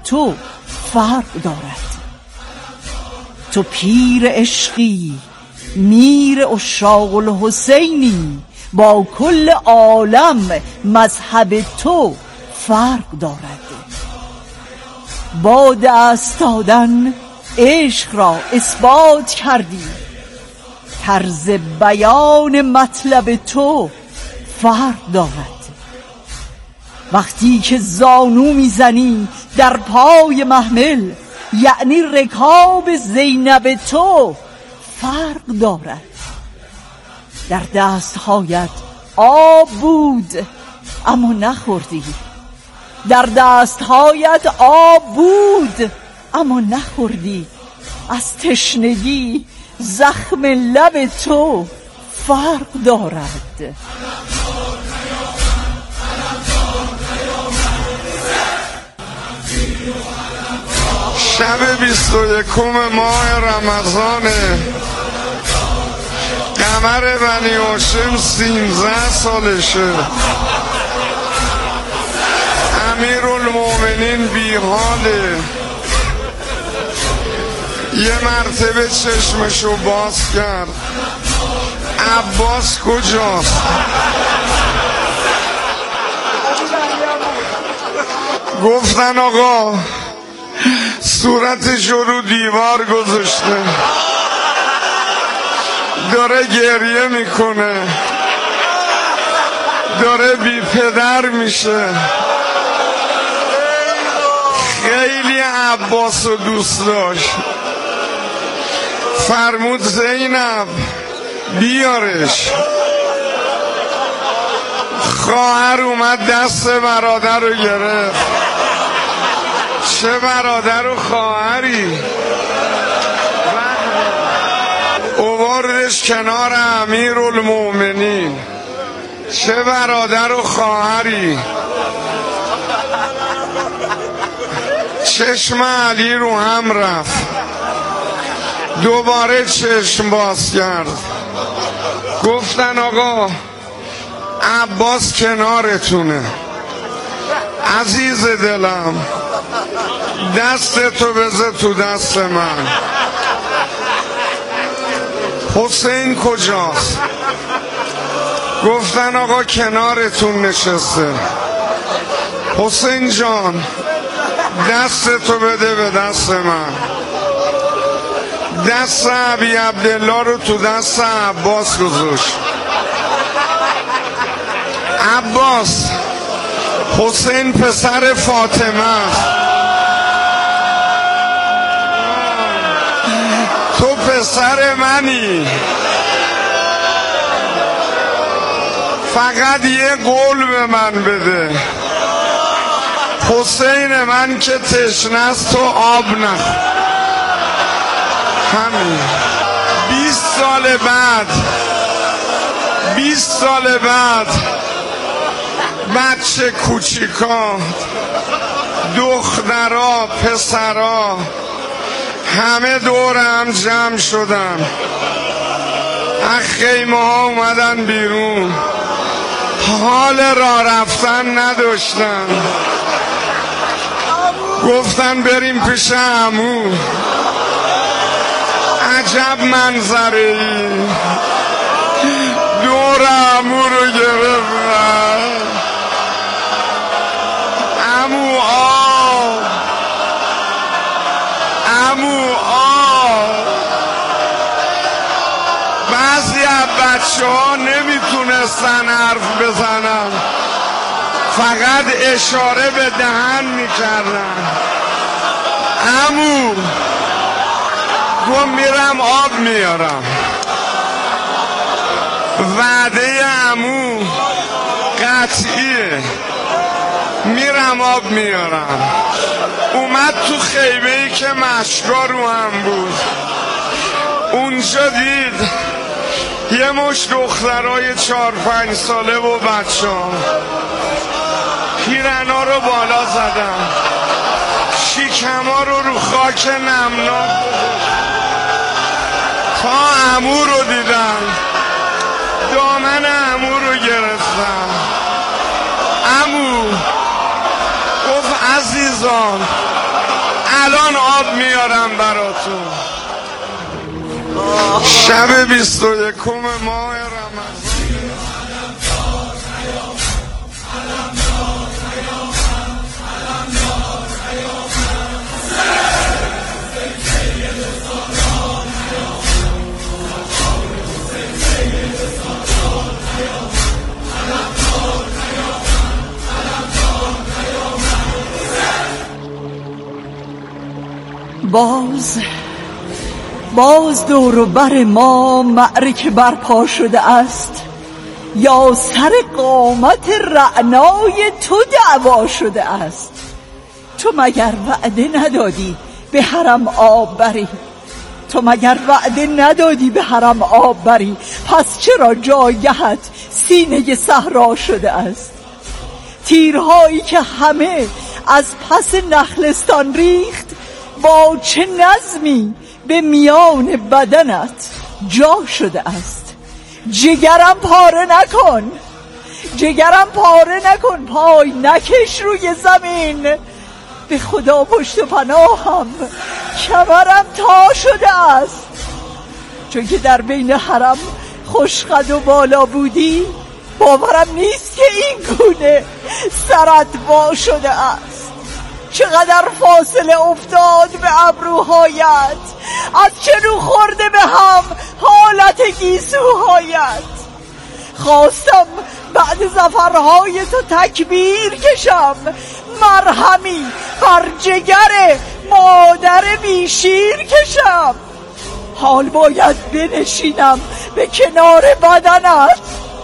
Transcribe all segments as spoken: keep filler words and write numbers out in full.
تو فرق دارد. تو پیر عشقی، میر عشاق الحسینی، با کل عالم مذهب تو فرق دارد. با دست دادن عشق را اثبات کردی، طرز بیان مطلب تو فرق دارد. وقتی که زانو میزنی در پای محمل، یعنی رکاب زینب تو فرق دارد. در دستهایت آب بود اما نخوردی، در دستهایت آب بود اما نخوردی. از تشنگی زخم لب تو فرق دارد. شب بیست و یکم ماه رمضانه، قمر بنی هاشم سیزده سالشه، امیرالمومنین بی حاله. یه مرتبه چشمشو باز کرد، عباس کجاست؟ گفتن آقا صورتشو رو دیوار گذاشته، داره گریه میکنه، داره بی پدر میشه. خیلی عباس رو دوست داشت، فرمود زینب بیارش. خواهر اومد دست برادر رو گرفت. چه برادر و خواهری؟ اووردش کنار امیرالمومنین. چه برادر و خواهری؟ چشم علی رو هم رفت، دوباره چشم باز کرد. گفتن آقا عباس کنارتونه. عزیز دلم دست تو بذار تو دست من. حسین کجاست؟ گفتن آقا کنارتون نشسته. حسین جان دست تو بده به دست من. دست ابی عبدالله رو تو دست عباس گذاشت. عباس حسین پسر فاطمه، تو پسر منی، فقط یه قول به من بده. حسین من که تشنه است تو آب نخور. همین. بیست سال بعد بیست سال بعد بچه کوچیکا، دخترا، پسرا همه دور هم جمع شدن، از خیمه ها اومدن بیرون، حال راه رفتن نداشتن. گفتن بریم پیش عمو. عجب منظره ای، دور عمو رو گرفتن. عمو آ عمو آ بعضی از بچه ها نمیتونستن حرف بزنن، فقط اشاره به دهن میکردن. عمو گفت میرم آب میارم. وعده عمو قطعیه، میرم آب میارم. اومد تو خیمه ای که مشکا رو هم بود. اونجا دید یه مش دخترای چار پنج ساله و بچه ها پیرنا رو بالا زدن، شیکما رو رو خاک نمناک تا عمو رو دیدن، دامن عمو رو گرفتن. عمو گفت عزیزان الان آب میارم براتون. شب بیست و یکم ماه رمضان. باز باز دور و بر ما معرکه برپا شده است، یا سر قامت رعنای تو دعوا شده است. تو مگر وعده ندادی به حرم آب بری؟ تو مگر وعده ندادی به حرم آب بری؟ پس چرا جایگهت سینه صحرا شده است؟ تیرهایی که همه از پس نخلستان ریخت، با چه نظمی به میان بدنت جا شده است. جگرم پاره نکن، جگرم پاره نکن، پای نکش روی زمین. به خدا پشت و پناهم، کمرم تا شده است. چون که در بین حرم خوشقد و بالا بودی، باورم نیست که این گونه سرت وا شده است. چقدر فاصله افتاد به ابروهایت، از چه رو خورده به هم حالت گیسوهایت. خواستم بعد ظفرهای تو تکبیر کشم، مرهمی بر جگر مادر بیشیر کشم. حال باید بنشینم به کنار بدنت،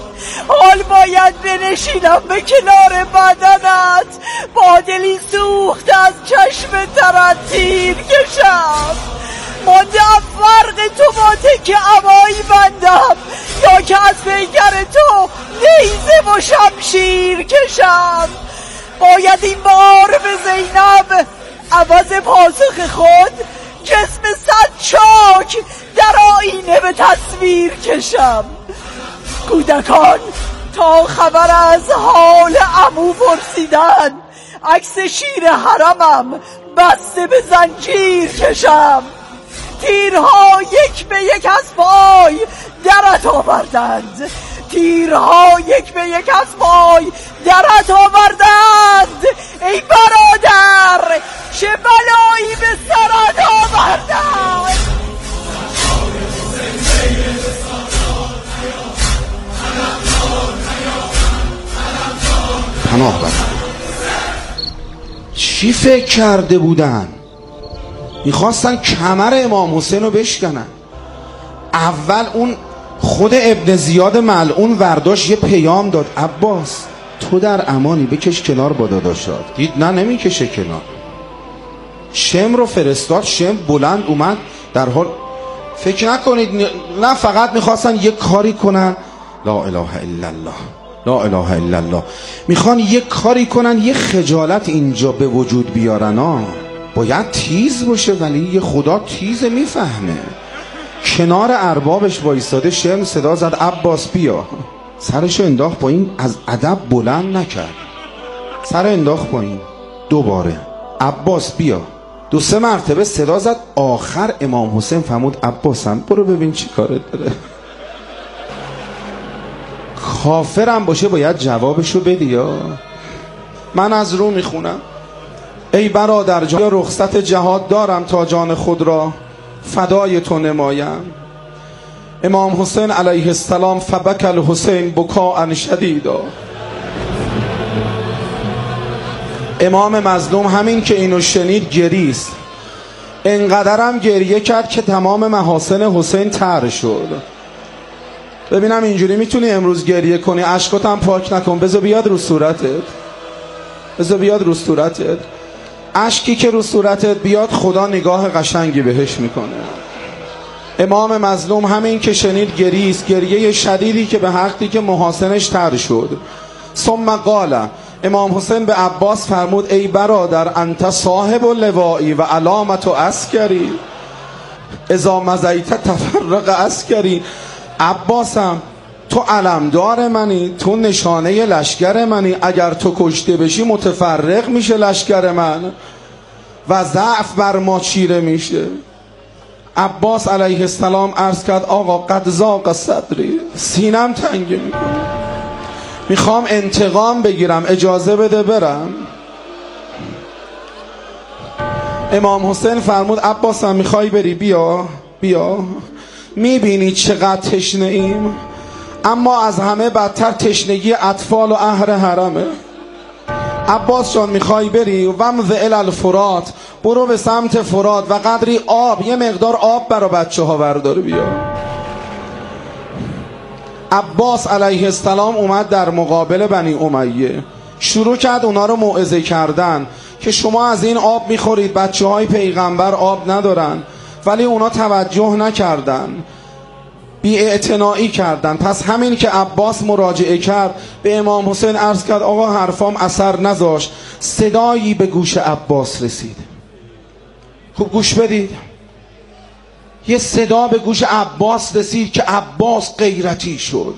حال باید بنشینم به کنار بدنت، با دلی سوخت از چشم ترت تیر کشم. مانده فرق تو با تکه عبایی بندم، یا که از پیکر تو نیزه و شمشیر کشم. باید این بار به زینب عوض پاسخ خود جسم صد چاک در آینه به تصویر کشم. کودکان تا خبر از حال عمو پرسیدن، عکس شیر حرمم بسته به زنجیر کشم. تیرها یک به یک از پای درت آوردند، تیرها یک به یک از پای درت آوردند. ای برادر، چه بلایی به سرت آوردند. پناه بر چی فکر کرده بودن؟ میخواستن کمر امام حسین رو بشکنن. اول اون خود ابن زیاد ملعون ورداش یه پیام داد، عباس تو در امانی، بکش کنار با داداشات. دید نه نمیکشه کنار. شم رو فرستاد، شم بلند اومد در حال، فکر نکنید نه فقط میخواستن یه کاری کنن، لا اله الا الله، لا اله الا الله، میخوان یه کاری کنن یه خجالت اینجا به وجود بیارن. ها باید تیز باشه، ولی یه خدا تیز میفهمه. کنار اربابش وایساده، شم صدا زد عباس بیا. سرشو انداخت پایین، از ادب بلند نکرد، سر انداخت پایین. دوباره عباس بیا، دو سه مرتبه صدا زد. آخر امام حسین فرمود عباسم برو ببین چی کارت داره. کافرم باشه باید جوابشو بدی. یا من از رو میخونم، ای برادر جان رخصت جهاد دارم تا جان خود را فدای تو نمایم. امام حسین علیه السلام فبک الحسین بکاء شدیدا. امام مظلوم همین که اینو شنید گریست، انقدرم گریه کرد که تمام محاسن حسین تر شد. ببینم اینجوری میتونی امروز گریه کنی، اشکات هم پاک نکن، بذار بیاد رو صورتت، بذار بیاد رو صورتت. اشکی که رو صورتت بیاد خدا نگاه قشنگی بهش میکنه. امام مظلوم همین که شنید گریست، گریه شدیدی که به حقی که محاسنش تر شد. ثم قال، امام حسین به عباس فرمود ای برادر انت صاحب لوائی و علامت عسکری اذا مزیت تفرق عسکری. عباسم تو علمدار منی، تو نشانه لشکر منی، اگر تو کشته بشی متفرق میشه لشکر من. و ضعف بر ما چیره میشه. عباس علیه السلام عرض کرد آقا قد ضاق صدری، سینم تنگه میکنه، میخوام انتقام بگیرم، اجازه بده برم. امام حسین فرمود عباس هم میخوای بری؟ بیا بیا. میبینی چقدر تشنه ایم؟ اما از همه بدتر تشنگی اطفال و اهل حرمه. عباس جان میخوای بری؟ ومض الی الفرات، برو به سمت فرات و قدری آب، یه مقدار آب برا بچه ها بردار بیا. عباس علیه السلام اومد در مقابل بنی امیه، شروع کرد اونا رو موعظه کردن که شما از این آب میخورید، بچه های پیغمبر آب ندارن. ولی اونا توجه نکردن، بی‌اعتنایی کردن. پس همین که عباس مراجعه کرد به امام حسین عرض کرد آقا حرفام اثر نذاشت. صدایی به گوش عباس رسید. خوب گوش بدید، یه صدا به گوش عباس رسید که عباس غیرتی شد.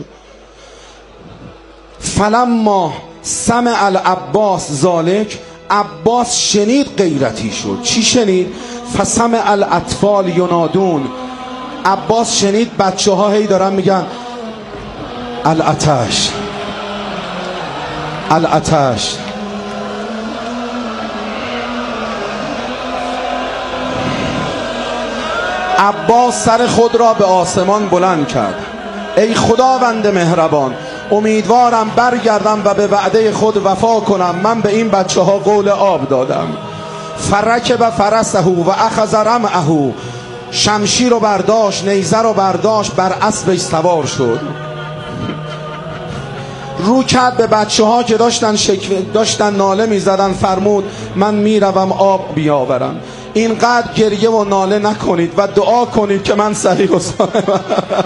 فلما سمع العباس ذالک، عباس شنید غیرتی شد. چی شنید؟ فسمع الاطفال ینادون، عباس شنید بچه ها هی دارن میگن الاتش الاتش. عباس سر خود را به آسمان بلند کرد. ای خداوند مهربان، امیدوارم برگردم و به وعده خود وفا کنم. من به این بچه ها قول آب دادم. فرکب فرسه و اخذ رمعه، شمشیر رو برداشت، نیزه رو برداشت، بر اسبش سوار شد. رو کرد به بچه ها که داشتن شکوه داشتن ناله می زدن، فرمود من می روم آب بیاورم. اینقدر گریه و ناله نکنید و دعا کنید که من صحیح و سالم.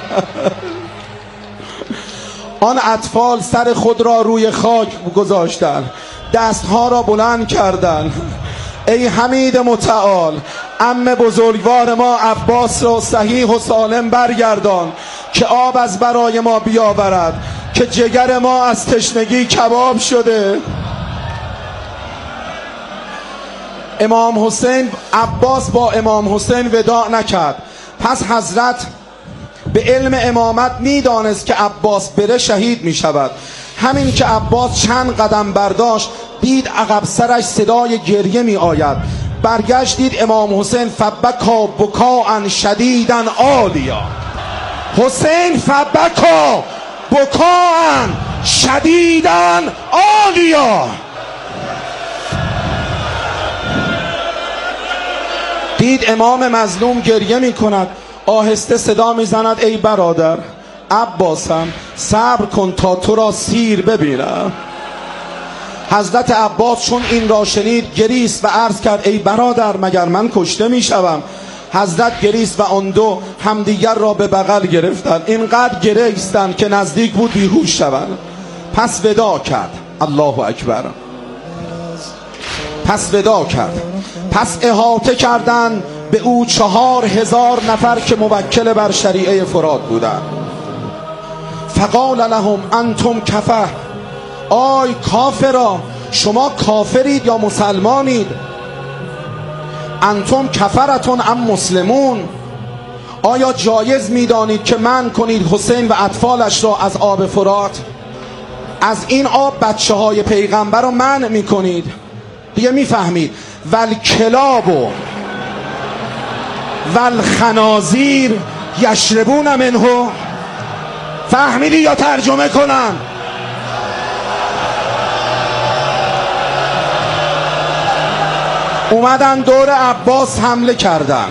آن اطفال سر خود را روی خاک گذاشتن، دستها را بلند کردن. ای حمید متعال، عم بزرگوار ما عباس را صحیح و سالم برگردان که آب از برای ما بیاورد، که جگر ما از تشنگی کباب شده. امام حسین، عباس با امام حسین وداع نکرد. پس حضرت به علم امامت میدانست که عباس بره شهید می شود. همین که عباس چند قدم برداشت دید عقب سرش صدای گریه می آید. برگشت دید امام حسین فبکا بکاء شدیدا عالیا. حسین فبکا بکاء شدیدا عالیا. دید امام مظلوم گریه می کند، آهسته صدا می زند ای برادر عباسم، صبر کن تا تو را سیر ببینم. حضرت عباس چون این را شنید گریست و عرض کرد ای برادر مگر من کشته می شوم؟ حضرت گریست و آن دو همدیگر را به بغل گرفتند. اینقدر گریستند که نزدیک بود بیهوش شوند. پس وداع کرد. الله اکبر. پس وداع کرد. پس احاطه کردند به او چهار هزار نفر که موکل بر شریعه فرات بودند. فقال لهم انتم کفه، آی کافرا، شما کافرید یا مسلمانید؟ انتم کفرتون ام مسلمون، آیا جایز میدانید که منع کنید حسین و اطفالش را از آب فرات؟ از این آب بچه های پیغمبر رو منع میکنید. دیگه میفهمید. والکلاب و والخنازیر یشربون منه. فهمیدی یا ترجمه کنم؟ اومدن دور عباس حمله کردن،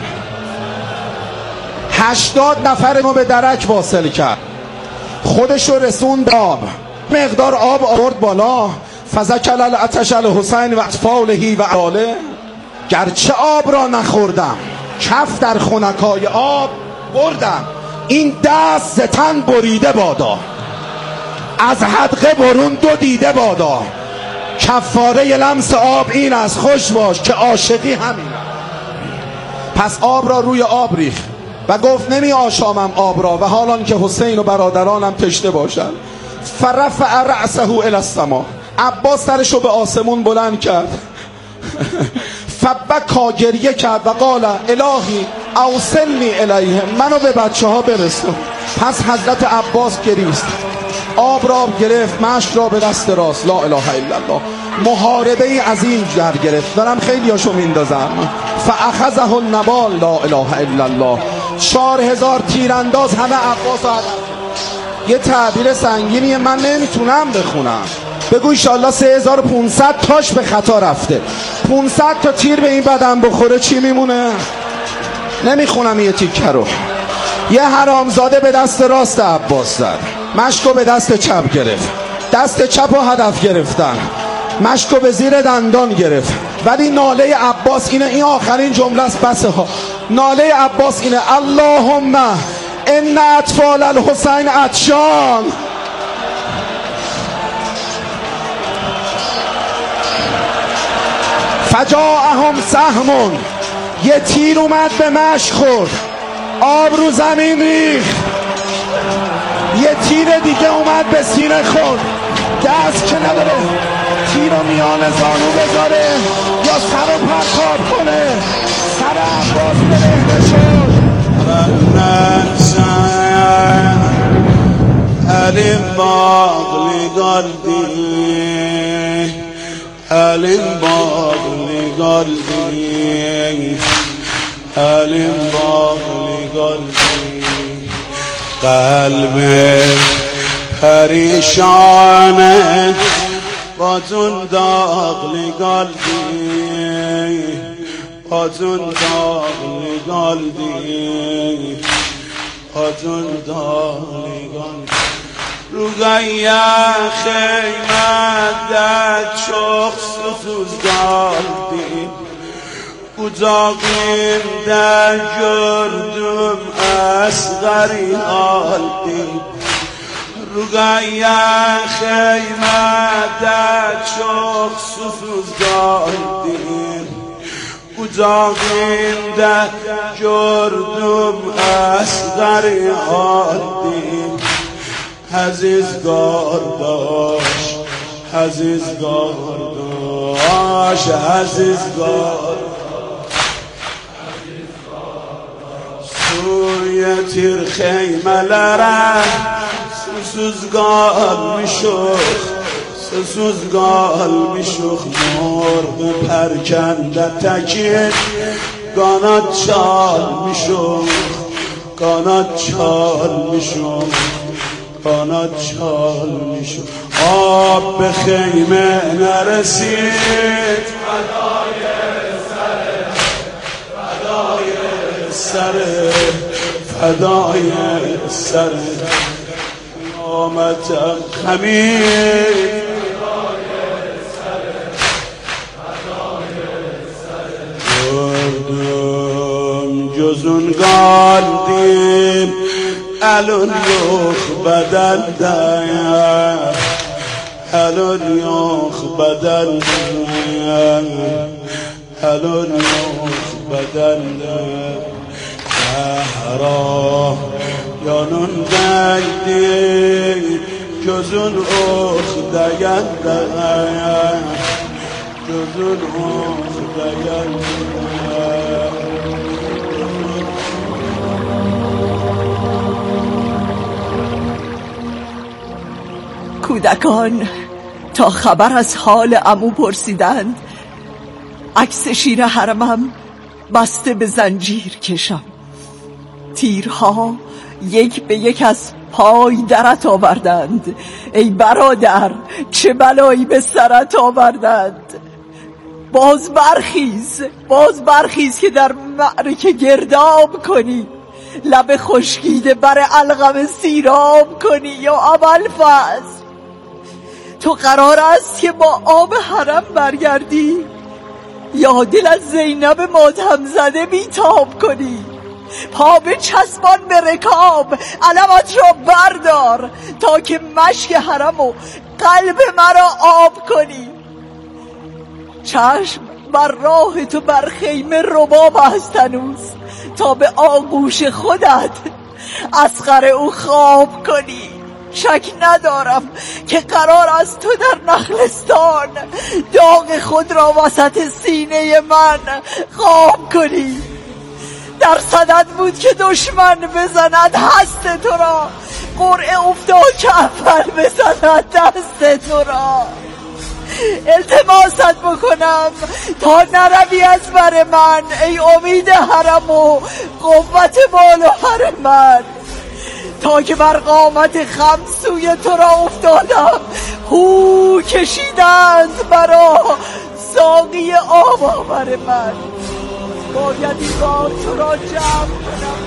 هشتاد نفر ما به درک واصل کرد، خودشو رسوند آب، مقدار آب آورد بالا. فذکل العطش الحسین و اطفاله و عاله. گرچه آب را نخوردم کف در خنکای آب بردم، این دست ز تن بریده بادا، از حدقه برون دو دیده بادا. کفاره لمس آب این از خوش باش که عاشقی همین. پس آب را روی آب ریخت و گفت نمی آشامم آب را و حالان که حسین و برادرانم تشنه باشند. فرفع رأسه الی السما، عباس سرشو به آسمون بلند کرد. فبکا گریه کرد و قال الهی اوصلنی الیهم، منو به بچه ها برسون. پس حضرت عباس گریست، آب را گرفت، مشک را به دست راست، لا اله الا الله، محاربه عظیم در گرفت. دارم خیلی هاشو میندازم. فاخذه النبال، لا اله الا الله، چهار هزار تیرانداز همه عباس ها. یه تعبیر سنگینیه من نمیتونم بخونم. بگو ایشالله سه هزار و پونصد تاش به خطا رفته. پونصد تا تیر به این بدن بخوره چی میمونه؟ نمیخونم یه تیکه رو. یه حرامزاده به دست راست عباس زد، مشکو به دست چپ گرفت، دست چپ رو هدف گرفتن، مشکو به زیر دندان گرفت. ولی ناله عباس اینه، این آخرین جمله است بسه ها. ناله عباس اینه اللهم ان اطفال الحسین عطشان. فجاءهم سهم، یه تیر اومد به مشک خورد، آب رو زمین ریخت. یه تیر دیگه اومد به سینه خورد، دست که نداره تیر رو میان زانو بذاره یا سر رو پرتاب کنه. سر عباس برهنه شد. Elim bağlı kalbi, elim bağlı kalbi, elim bağlı kalbi, kalbim perişane, batun dağlı kalbi, batun dağlı kalbi, batun dağlı kalbi. Rugaya xeymədə çox susuz qaldım, Qucağımda gördüm əsğəri haldım. Rugaya xeymədə çox susuz qaldım, Qucağımda gördüm əsğəri haldım. Aziz qardaş, aziz qardaş, aziz qardaş, su yetir xeymələrə, susuz qalmışıq, susuz qalmışıq. Morğu pərkəndə təkin qanad çalmışıq, qanad çalmışıq, قانات چالمیشون. آب به خیمه نرسید، فدای سره، فدای سره، فدای سره، قیامتم خمید، فدای سره، فدای سره. gördüm gözün qaldim, elin yok bedelde, elin yok bedelde, elin yok bedelde. Zehra yanındaydı, gözün ok degende, gözün ok degende. کودکان تا خبر از حال عمو پرسیدند، عکس شیر حرمم بسته به زنجیر کشم. تیرها یک به یک از پای درت آوردند. ای برادر چه بلایی به سرت آوردند. باز برخیز، باز برخیز که در معرکه گرداب کنی، لب خشکیده بر علقم سیراب کنی. یا ابوالفضل تو قرار است که با آب حرم برگردی یا دل از زینب ماتم زده بیتاب کنی؟ پا به چسبان به رکاب، علمت را بردار تا که مشک حرم و قلب مرا آب کنی. چشم بر راه تو بر خیمه رباب است هنوز، تا به آغوش خودت اصغر او خواب کنی. شک ندارم که قرار است تو در نخلستان داغ خود را وسط سینه من خواب کنی. در صدد بود که دشمن بزند هست تو را، قرعه افتاد که اول بزند دست تو را. التماست بکنم تا نروی از بر من ای امید حرم و قوت بال و پر من. تا که بر قامت خم سوی تو را افتادم، هو کشیدند برا ساقی آب آور من. باید این بار تو را جمع کنم.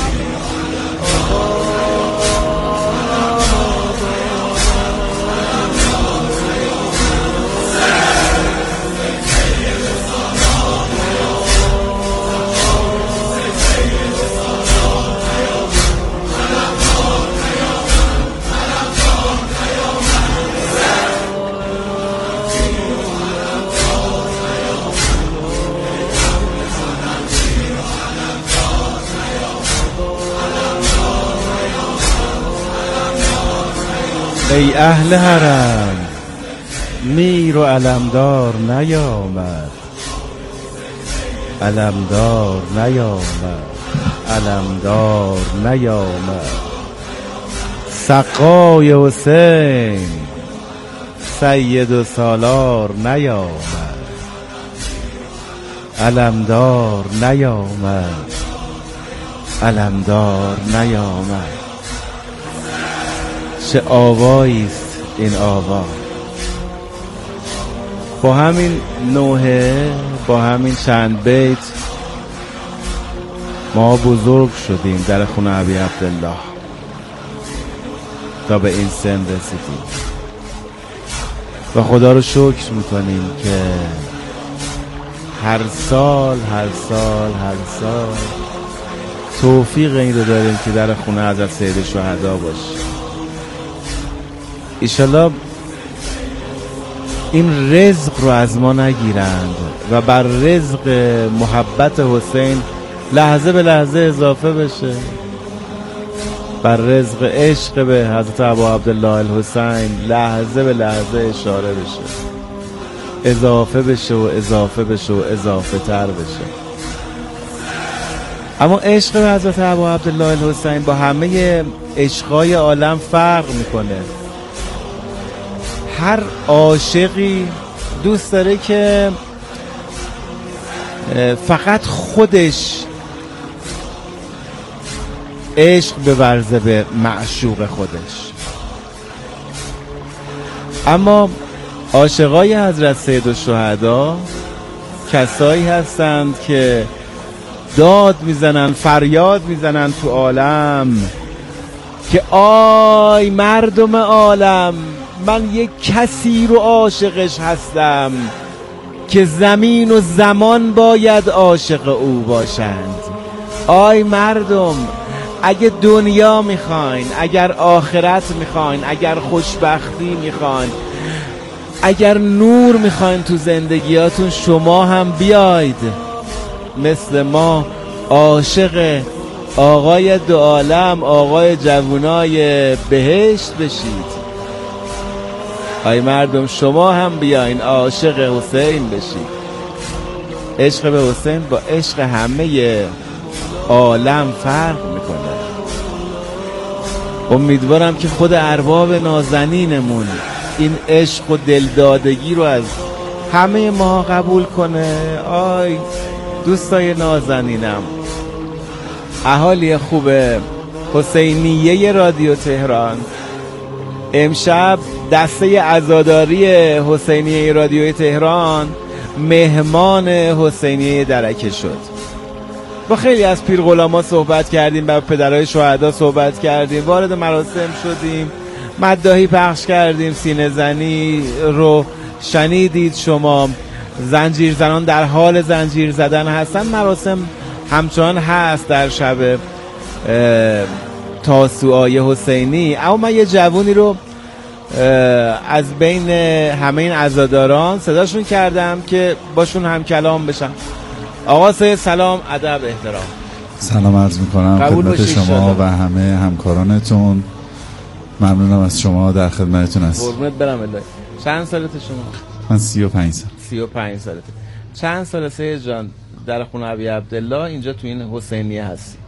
ای اهل حرم، میر و علمدار نیامد، علمدار نیامد، علمدار نیامد. سقای حسین سید و سالار نیامد، علمدار نیامد، علمدار نیامد. چه آواییست این آوا. با همین نوحه، با همین چند بیت ما بزرگ شدیم در خونه ابی عبدالله تا به این سن رسیدیم و خدا رو شکر میکنیم که هر سال هر سال هر سال توفیق این رو داریم که در خونه حضرت سید شهدا باشیم. ایشالله این رزق رو از ما نگیرند و بر رزق محبت حسین لحظه به لحظه اضافه بشه، بر رزق عشق به حضرت ابا عبدالله الحسین لحظه به لحظه اشاره بشه، اضافه بشه و اضافه بشه و اضافه تر بشه. اما عشق به حضرت ابا عبدالله الحسین با همه عشقای عالم فرق میکنه. هر عاشقی دوست داره که فقط خودش عشق بورزه به معشوق خودش، اما عاشقای حضرت سید الشهدا کسایی هستند که داد میزنن، فریاد میزنن تو عالم که آی مردم عالم، من یک کسی رو عاشقش هستم که زمین و زمان باید عاشق او باشند. آی مردم، اگه دنیا میخواین، اگر آخرت میخواین، اگر خوشبختی میخواین، اگر نور میخواین تو زندگیاتون، شما هم بیاید مثل ما عاشق آقای دو عالم، آقای جوانای بهشت بشید. آی مردم، شما هم بیاین عاشق حسین بشید. عشق به حسین با عشق همه عالم فرق میکنه. امیدوارم که خود ارباب نازنینمون این عشق و دلدادگی رو از همه ما قبول کنه. آی دوستای نازنینم، اهالی خوب حسینیه رادیو تهران، امشب دسته عزاداری حسینیه رادیو تهران مهمان حسینیه درکه شد. با خیلی از پیر غلاما صحبت کردیم، با پدرای شهدا صحبت کردیم، وارد مراسم شدیم، مداحی پخش کردیم، سینه زنی رو شنیدید شما. زنجیر زنان در حال زنجیر زدن هستن. مراسم همچنان هست در شب تاسوعای حسینی. اما من یه جوونی رو از بین همه این عزاداران صداشون کردم که باشون هم کلام بشم. آقا سید سلام، ادب، احترام. سلام عرض میکنم خدمت شما و همه همکارانتون. ممنونم از شما، در خدمتتون هستم. قربونت برم الهی. چند سالت شما؟ من سی و پنج سال. سی و پنج سالته. چند سال سید جان در خونه ابی عبدالله اینجا تو این حسینیه هستی؟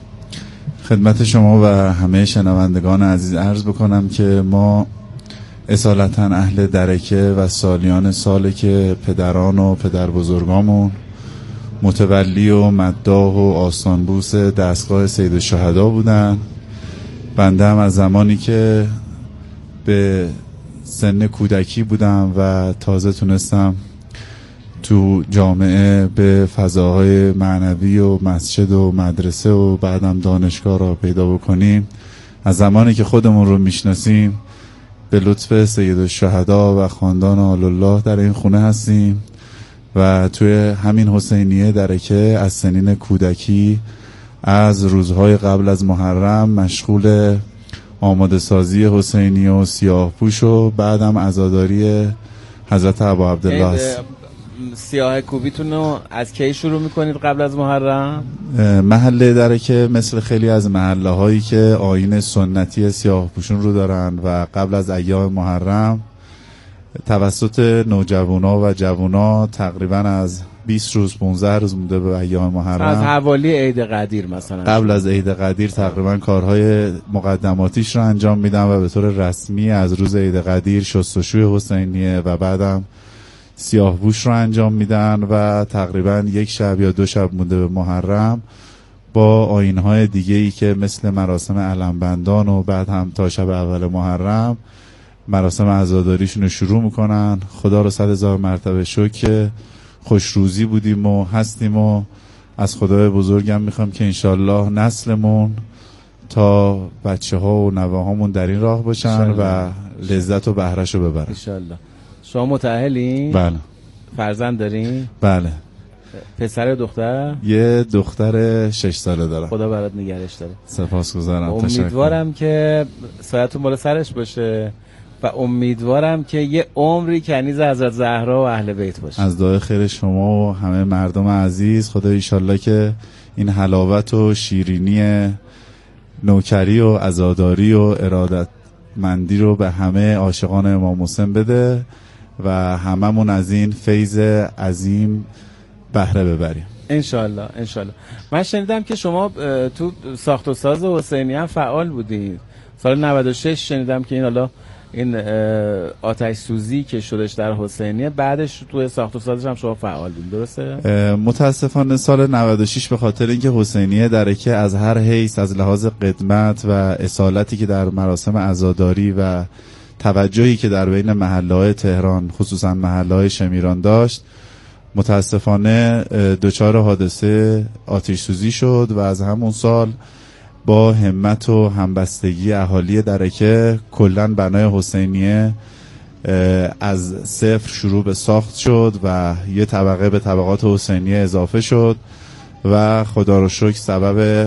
خدمت شما و همه شنوندگان عزیز عرض بکنم که ما اصالتا اهل درکه و سالیان ساله که پدران و پدر بزرگامون متولی و مداح و آستانبوس دستگاه سید الشهدا بودن. بنده هم از زمانی که به سن کودکی بودم و تازه تونستم تو جامعه به فضاهای معنوی و مسجد و مدرسه و بعدم دانشگاه را پیدا بکنیم، از زمانی که خودمون رو میشناسیم به لطف سید الشهدا و خاندان آل الله در این خونه هستیم و توی همین حسینیه درکه از سنین کودکی از روزهای قبل از محرم مشغول آماده سازی حسینی و سیاه پوش و بعدم عزاداری حضرت ابا عبدالله است. سیاه کوبیتون رو از کی شروع میکنید قبل از محرم؟ محله درکه مثل خیلی از محله هایی که آیین سنتی سیاه پوشون رو دارن و قبل از ایام محرم توسط نوجوانا و جوانا تقریبا از بیست روز پانزده روز مونده به ایام محرم، از حوالی عید قدیر مثلا قبل از عید قدیر تقریبا کارهای مقدماتیش رو انجام میدن و به طور رسمی از روز عید قدیر شستشوی حسینیه و بعدم سیاه پوش رو انجام میدن و تقریبا یک شب یا دو شب مونده به محرم با آیین‌های دیگه‌ای که مثل مراسم علمبندان و بعد هم تا شب اول محرم مراسم عزاداریشون رو شروع میکنن. خدا رو صد هزار مرتبه شکر که خوشروزی بودیم و هستیم و از خدای بزرگم میخوام که انشالله نسلمون تا بچه ها و نوهامون در این راه باشن و لذت و بهرش رو ببرن انشالله. شما متأهلین؟ بله. فرزند دارین؟ بله. پسر و دختر؟ یه دختر شش ساله دارم. خدا برات نگهش داره. سپاسگزارم. امیدوارم که سایتون بالا سرش باشه و امیدوارم که یه عمری کنیز حضرت زهرا و اهل بیت باشه. از دعای خیر شما و همه مردم عزیز خدا ایشالله که این حلاوت و شیرینی نوکری و عزاداری و ارادت مندی رو به همه عاشقان امام حسین بده و هممون از این فیض عظیم بهره ببریم انشالله. انشالله. من شنیدم که شما تو ساخت و ساز حسینی هم فعال بودید. سال نود و شش شنیدم که این حالا این آتش سوزی که شدش در حسینیه بعدش تو ساخت و سازش هم شما فعال بودید، درسته؟ متاسفانه سال نود و شش به خاطر اینکه حسینیه درکه از هر حیث از لحاظ قدمت و اصالتی که در مراسم عزاداری و توجهی که در بین محله‌های تهران خصوصا محله‌های شمیران داشت متاسفانه دچار حادثه آتش سوزی شد و از همون سال با همت و همبستگی اهالی درکه کلن بنای حسینیه از صفر شروع به ساخت شد و یه طبقه به طبقات حسینیه اضافه شد و خدا رو شکر سبب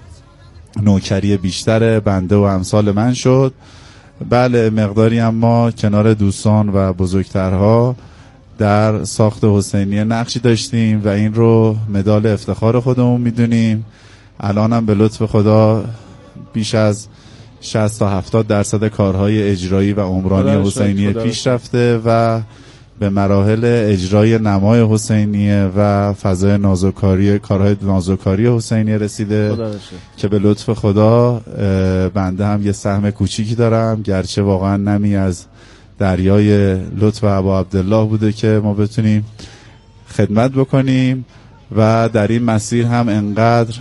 نوکری بیشتر بنده و امثال من شد. بله مقداری اما کنار دوستان و بزرگترها در ساخت حسینیه نقشی داشتیم و این رو مدال افتخار خودمون میدونیم. الان هم به لطف خدا بیش از شصت تا هفتاد درصد کارهای اجرایی و عمرانی حسینیه پیش رفته و به مراحل اجرای نمای حسینیه و فضای نازوکاری کارهای نازوکاری حسینیه رسیده که به لطف خدا بنده هم یه سهم کوچیکی دارم، گرچه واقعا نمی از دریای لطف ابا عبدالله بوده که ما بتونیم خدمت بکنیم و در این مسیر هم انقدر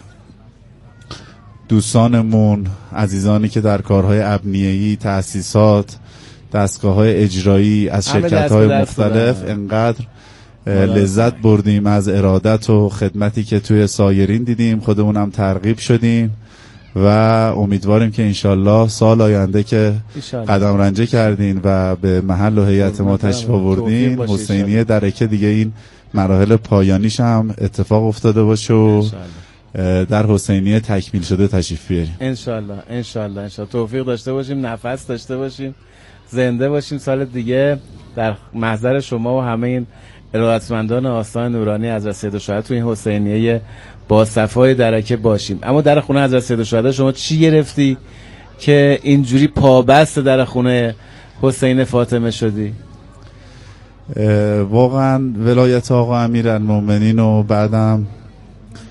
دوستانمون عزیزانی که در کارهای ابنیه‌ای تأسیسات دستگاه‌های اجرایی از شرکت‌های مختلف انقدر لذت بردیم از ارادت و خدمتی که توی سایرین دیدیم، خودمون هم ترغیب شدیم و امیدواریم که انشالله سال آینده که قدم رنجه کردین و به محل و هیئت ما تشریف آوردین حسینیه درکه دیگه این مراحل پایانیش هم اتفاق افتاده باشه و در حسینیه تکمیل شده تشریف بیاریم انشالله. انشالله انشالله توفیق داشته باشیم، نفس داشته باشیم، زنده باشیم، سال دیگه در محضر شما و همه این ارادتمندان آستان نورانی حضرت سید الشهدا تو این حسینیه با صفای درکه باشیم. اما در خونه حضرت سید الشهدا شما چی گرفتی که اینجوری پابست در خونه حسین فاطمه شدی؟ واقعا ولایت آقا امیرالمومنین و بعدم